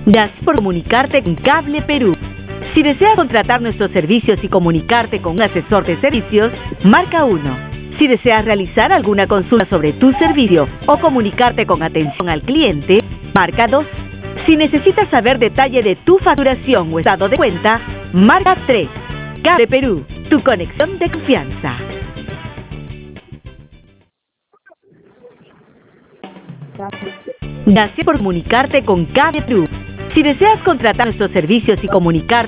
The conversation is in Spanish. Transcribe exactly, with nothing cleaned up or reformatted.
Gracias por comunicarte con Cable Perú. Si deseas contratar nuestros servicios y comunicarte con un asesor de servicios, marca uno. Si deseas realizar alguna consulta sobre tu servicio o comunicarte con atención al cliente, marca dos. Si necesitas saber detalle de tu facturación o estado de cuenta, marca tres. Cable Perú, tu conexión de confianza. Gracias por comunicarte con Cable Perú. Si deseas contratar nuestros servicios y comunicarte